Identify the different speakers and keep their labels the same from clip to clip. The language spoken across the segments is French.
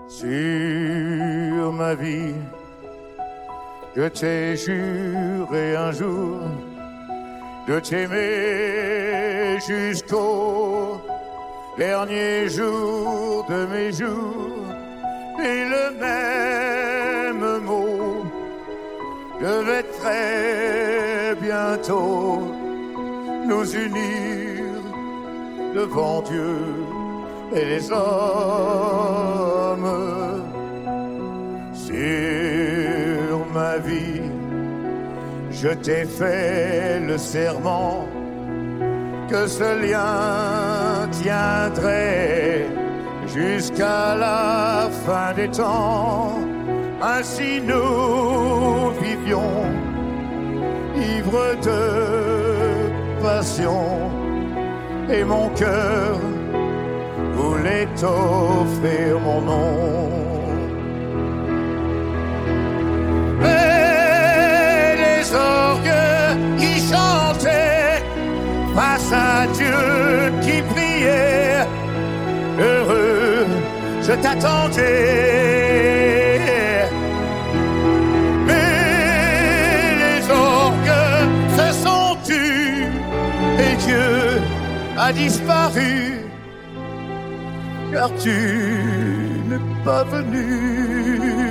Speaker 1: Sur ma vie, je t'ai juré un jour de t'aimer jusqu'au dernier jour de mes jours. Et le même mot devait très bientôt nous unir devant Dieu et les hommes. Sur ma vie, je t'ai fait le serment que ce lien tiendrait jusqu'à la fin des temps. Ainsi nous vivions, ivres de passion, et mon cœur voulait t'offrir mon nom. Et les orgues qui chantaient face à Dieu qui priait, heureux, je t'attendais. Mais les orgues se sont tus et Dieu a disparu, car tu n'es pas venu.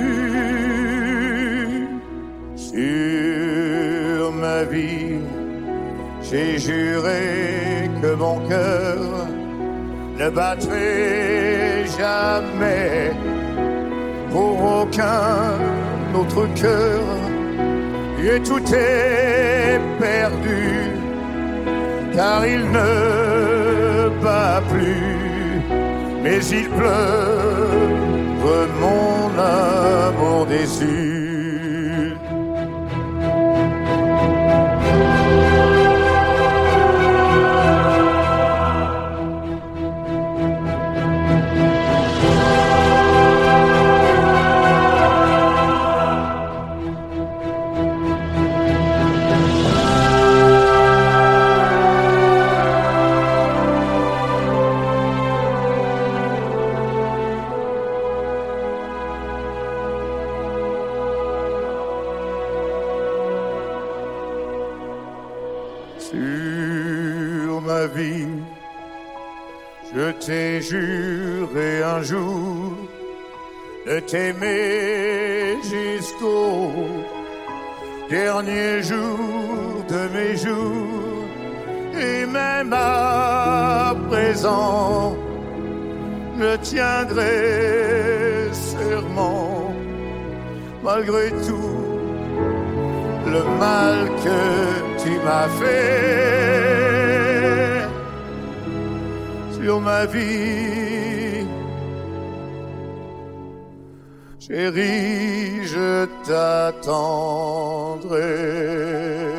Speaker 1: Sur ma vie, j'ai juré que mon cœur ne battrait jamais pour aucun autre cœur. Et tout est perdu, car il ne bat plus, mais il pleure mon amour déçu. Sur ma vie, je t'ai juré un jour de t'aimer jusqu'au dernier jour de mes jours. Et même à présent, je tiendrai serment, malgré tout le mal que tu m'as fait. Sur ma vie, chérie, je t'attendrai.